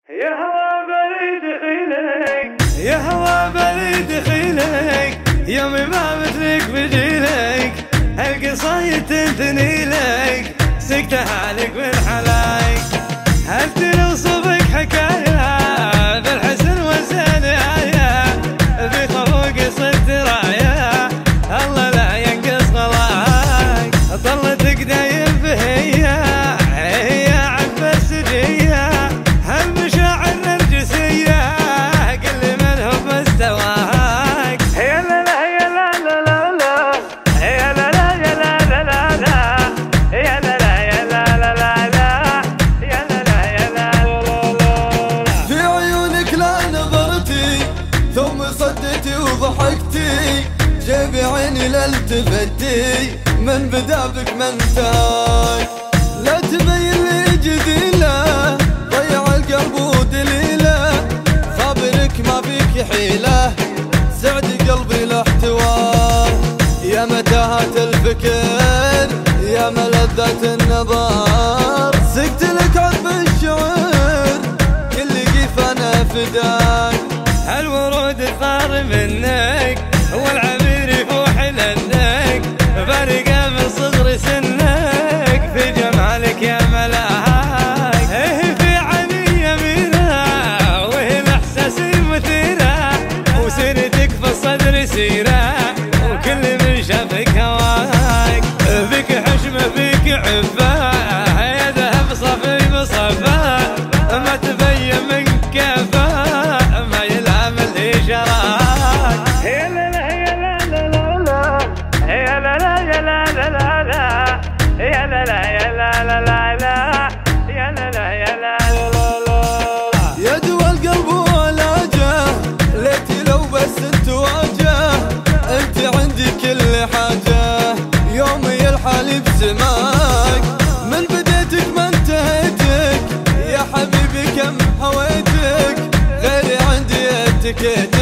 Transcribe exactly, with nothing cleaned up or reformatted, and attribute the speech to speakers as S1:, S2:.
S1: يا هوا بريد خيلك يا هوا بريد خيلك يومي ما مثلك بجيلك هالقصايد تنثني لك سكتها لك بالحلايك هل تنوصفك حكاية بالحسن والزنايا في خفوق صرت راية الله لا ينقص غلاك ظلتك دايم بهية هي عذبة السجية هالمشاعر نرجسية كل من هو بمستواك يا لا لا يا لا لا لا لا يا لا لا يا لا لا لا لا يا لا لا يا لا لا لا لا يا لا لا يا لا لا لا
S2: في عيونك لا نظرتي ثم صدتي وضحكتي جيبي عيني لا التفتي من بدا بك ما انتهاك لا تبين لي جديله ضيع القلب ودليله خابرك ما فيك حيله سعد قلبي لاحتواه يا متاهة الفكر يا ملذة النظر سكت لك عذب الشعر كل قيف انا فداك
S1: الورود الثار منك والعبير يفوح لنك فرقه من صغر سنك في جمالك يا ملاك ايه في عيني يمينه وهي الاحساس المثيره وسيرتك في الصدر سيره وكل من شافك هواك فيك حشمه فيك عفه يا ذهب صفي بصفه ما تبين من كفه ما يلام الاشارات يا لا لا يا لا لا لا لا يا لا لا يا لا لا لا لا يا لا لا يا لا لا لا لا يا لا لا يا لا لا لا
S2: يا دوا القلب وعلاجه ليتي لو بس تواجه انت عندي كل حاجه يومي الحالي بسماك من بديتك ما انتهيتك يا حبيبي كم هويتك غيري عندي اتكيت